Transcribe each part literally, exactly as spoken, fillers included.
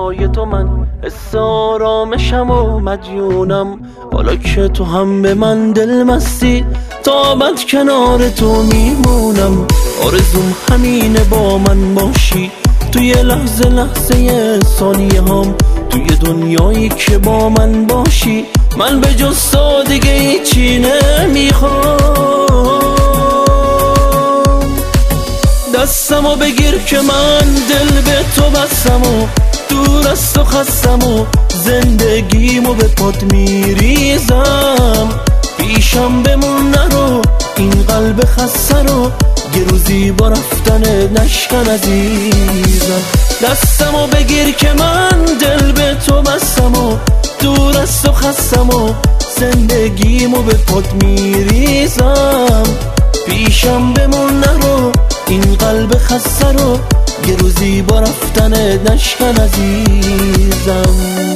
چشمای تو من حس آرامشم و مدیونم. حالا که تو هم به من دل مستی تا ابد کنار تو میمونم. آرزوم همینه با من باشی توی لحظه لحظه ثانیه هم، توی دنیایی که با من باشی. من به جز تو دیگه هیچی نمیخوام. دستمو بگیر که من دل به تو بستم و دور از تو خستم و زندگیمو به پات میریزم. پیشم بمون نرو این قلب خسته رو، یه روزی با رفتن نشکن عزیزم. دستمو بگیر که من دل به تو بستم و دور از تو خستم و زندگیمو به پات میریزم. پیشم بمون نرو این قلب خسته رو، یه روزی با رفتن نشکن عزیزم.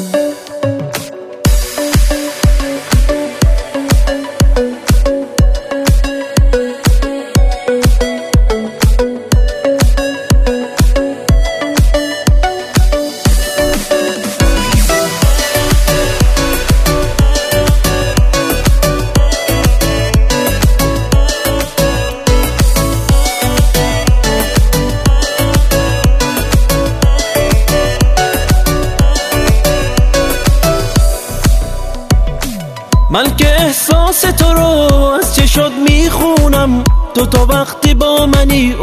من که احساس تو رو از چشات میخونم، تو تا وقتی با منی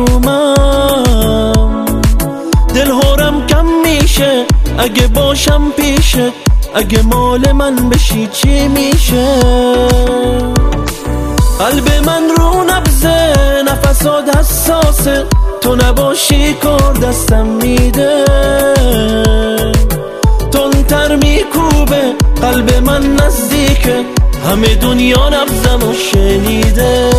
آرومم. دل هارم کم میشه اگه باشم پیشت، اگه مال من بشی چی میشه؟ قلب من رو نبزه نفسات حساسه، تو نباشی کار دستم میده. تندتر میکوبه قلب من نزدیکه، همه دنیا نبزم و شنیده.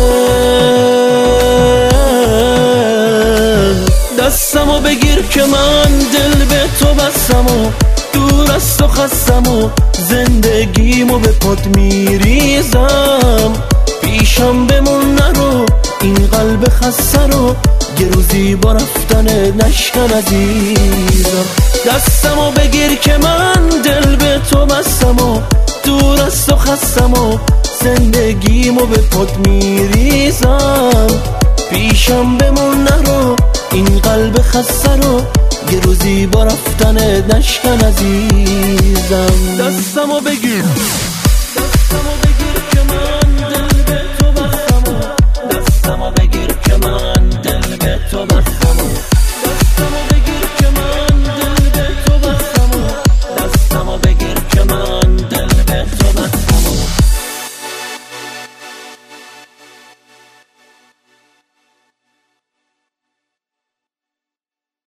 دستمو بگیر که من دل به تو بستم و دور از تو خستم و زندگیمو به پات میریزم. پیشم بمون نرو این قلب خسته رو، یه روزی با رفتن نشکن عزیزم. دستمو بگیر که من دل به تو بستم و دور از تو خستم و زندگیمو به پات میریزم. پیشم بمون نرو این قلب خسته رو، یه روزی با رفتن نشکن عزیزم. دستمو بگیر دستمو بگیر که من